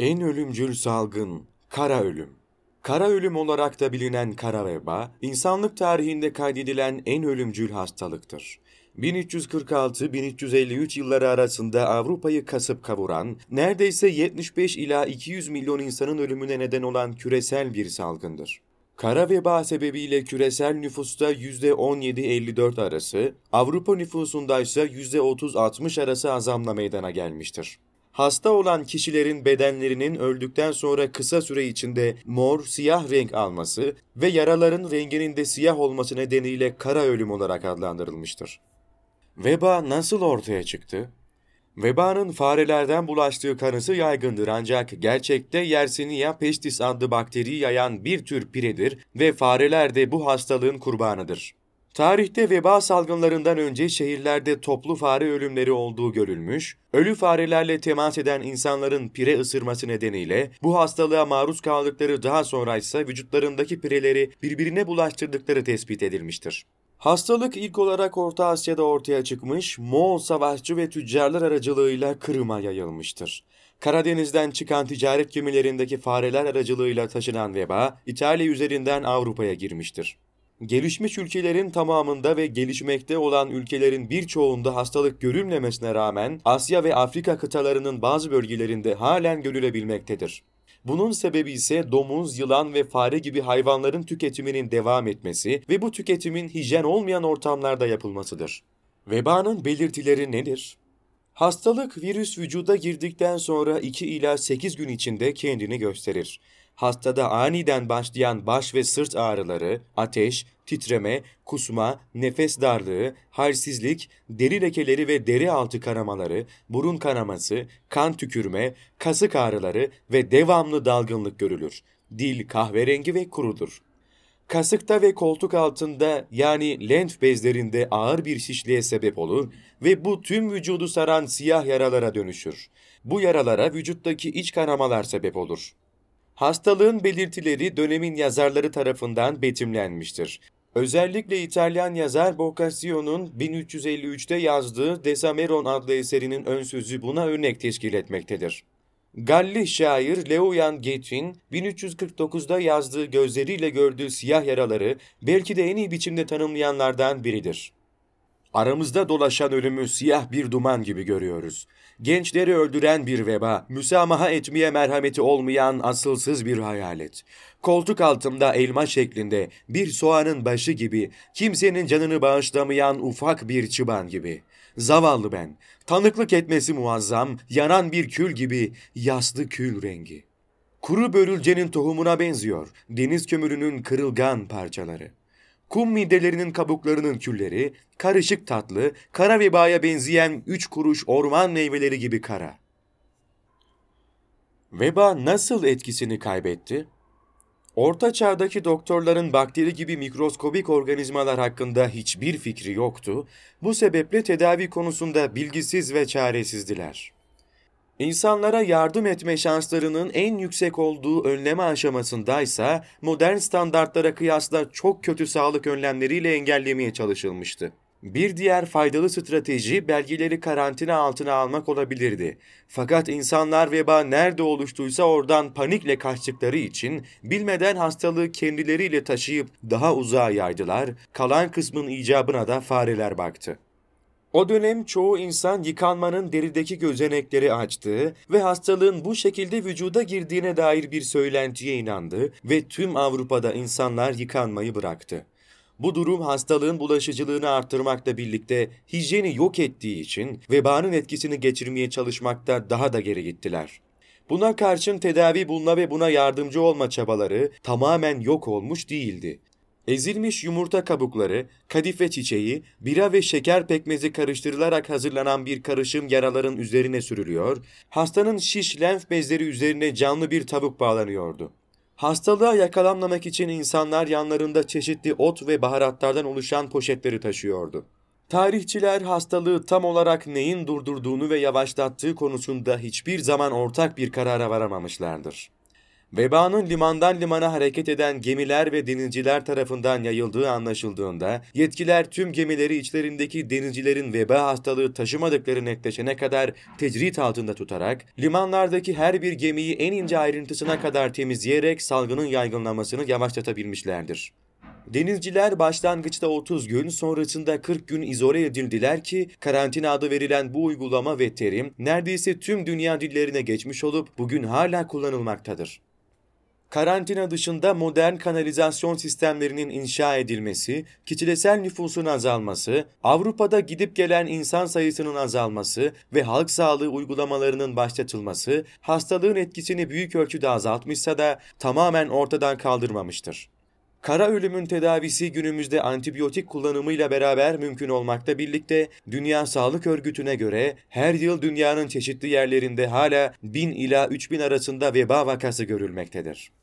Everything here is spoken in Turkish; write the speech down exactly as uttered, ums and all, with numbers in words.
En ölümcül salgın, kara ölüm. Kara ölüm olarak da bilinen kara veba, insanlık tarihinde kaydedilen en ölümcül hastalıktır. bin üç yüz kırk altı bin üç yüz elli üç yılları arasında Avrupa'yı kasıp kavuran, neredeyse yetmiş beş ila iki yüz milyon insanın ölümüne neden olan küresel bir salgındır. Kara veba sebebiyle küresel nüfusta yüzde on yedi elli dört arası, Avrupa nüfusunda ise yüzde otuz altmış arası azamla meydana gelmiştir. Hasta olan kişilerin bedenlerinin öldükten sonra kısa süre içinde mor, siyah renk alması ve yaraların renginin de siyah olması nedeniyle kara ölüm olarak adlandırılmıştır. Veba nasıl ortaya çıktı? Vebanın farelerden bulaştığı kanısı yaygındır ancak gerçekte Yersinia pestis adlı bakteriyi yayan bir tür piredir ve fareler de bu hastalığın kurbanıdır. Tarihte veba salgınlarından önce şehirlerde toplu fare ölümleri olduğu görülmüş, ölü farelerle temas eden insanların pire ısırması nedeniyle bu hastalığa maruz kaldıkları daha sonra ise vücutlarındaki pireleri birbirine bulaştırdıkları tespit edilmiştir. Hastalık ilk olarak Orta Asya'da ortaya çıkmış, Moğol savaşçı ve tüccarlar aracılığıyla Kırım'a yayılmıştır. Karadeniz'den çıkan ticaret gemilerindeki fareler aracılığıyla taşınan veba, İtalya üzerinden Avrupa'ya girmiştir. Gelişmiş ülkelerin tamamında ve gelişmekte olan ülkelerin birçoğunda hastalık görülmemesine rağmen Asya ve Afrika kıtalarının bazı bölgelerinde halen görülebilmektedir. Bunun sebebi ise domuz, yılan ve fare gibi hayvanların tüketiminin devam etmesi ve bu tüketimin hijyen olmayan ortamlarda yapılmasıdır. Vebanın belirtileri nedir? Hastalık virüs vücuda girdikten sonra iki ila sekiz gün içinde kendini gösterir. Hastada aniden başlayan baş ve sırt ağrıları, ateş, titreme, kusma, nefes darlığı, halsizlik, deri lekeleri ve deri altı kanamaları, burun kanaması, kan tükürme, kasık ağrıları ve devamlı dalgınlık görülür. Dil kahverengi ve kurudur. Kasıkta ve koltuk altında yani lenf bezlerinde ağır bir şişliğe sebep olur ve bu tüm vücudu saran siyah yaralara dönüşür. Bu yaralara vücuttaki iç kanamalar sebep olur. Hastalığın belirtileri dönemin yazarları tarafından betimlenmiştir. Özellikle İtalyan yazar Boccaccio'nun bin üç yüz elli üçte yazdığı Desameron adlı eserinin ön sözü buna örnek teşkil etmektedir. Galli şair Leoyan Gethin, bin üç yüz kırk dokuzda yazdığı gözleriyle gördüğü siyah yaraları belki de en iyi biçimde tanımlayanlardan biridir. Aramızda dolaşan ölümü siyah bir duman gibi görüyoruz. Gençleri öldüren bir veba, müsamaha etmeye merhameti olmayan asılsız bir hayalet. Koltuk altımda elma şeklinde, bir soğanın başı gibi, kimsenin canını bağışlamayan ufak bir çıban gibi. Zavallı ben, tanıklık etmesi muazzam, yanan bir kül gibi, yaslı kül rengi. Kuru börülcenin tohumuna benziyor, deniz kömürünün kırılgan parçaları. Kum midelerinin kabuklarının külleri, karışık tatlı, kara vebaya benzeyen üç kuruş orman meyveleri gibi kara. Veba nasıl etkisini kaybetti? Orta çağdaki doktorların bakteri gibi mikroskobik organizmalar hakkında hiçbir fikri yoktu, bu sebeple tedavi konusunda bilgisiz ve çaresizdiler. İnsanlara yardım etme şanslarının en yüksek olduğu önleme aşamasındaysa modern standartlara kıyasla çok kötü sağlık önlemleriyle engellemeye çalışılmıştı. Bir diğer faydalı strateji belgeleri karantina altına almak olabilirdi. Fakat insanlar veba nerede oluştuysa oradan panikle kaçtıkları için bilmeden hastalığı kendileriyle taşıyıp daha uzağa yaydılar, kalan kısmın icabına da fareler baktı. O dönem çoğu insan yıkanmanın derideki gözenekleri açtığı ve hastalığın bu şekilde vücuda girdiğine dair bir söylentiye inandı ve tüm Avrupa'da insanlar yıkanmayı bıraktı. Bu durum hastalığın bulaşıcılığını arttırmakla birlikte hijyeni yok ettiği için vebanın etkisini geçirmeye çalışmakta daha da geri gittiler. Buna karşın tedavi bulma ve buna yardımcı olma çabaları tamamen yok olmuş değildi. Ezilmiş yumurta kabukları, kadife çiçeği, bira ve şeker pekmezi karıştırılarak hazırlanan bir karışım yaraların üzerine sürülüyor, hastanın şiş lenf bezleri üzerine canlı bir tavuk bağlanıyordu. Hastalığa yakalanmamak için insanlar yanlarında çeşitli ot ve baharatlardan oluşan poşetleri taşıyordu. Tarihçiler hastalığı tam olarak neyin durdurduğunu ve yavaşlattığı konusunda hiçbir zaman ortak bir karara varamamışlardır. Vebanın limandan limana hareket eden gemiler ve denizciler tarafından yayıldığı anlaşıldığında, yetkililer tüm gemileri içlerindeki denizcilerin veba hastalığı taşımadıkları netleşene kadar tecrit altında tutarak, limanlardaki her bir gemiyi en ince ayrıntısına kadar temizleyerek salgının yaygınlamasını yavaşlatabilmişlerdir. Denizciler başlangıçta otuz gün, sonrasında kırk gün izole edildiler ki karantina adı verilen bu uygulama ve terim neredeyse tüm dünya dillerine geçmiş olup bugün hala kullanılmaktadır. Karantina dışında modern kanalizasyon sistemlerinin inşa edilmesi, kitlesel nüfusun azalması, Avrupa'da gidip gelen insan sayısının azalması ve halk sağlığı uygulamalarının başlatılması hastalığın etkisini büyük ölçüde azaltmışsa da tamamen ortadan kaldırmamıştır. Kara ölümün tedavisi günümüzde antibiyotik kullanımıyla beraber mümkün olmakla birlikte Dünya Sağlık Örgütü'ne göre her yıl dünyanın çeşitli yerlerinde hala bin ila üç bin arasında veba vakası görülmektedir.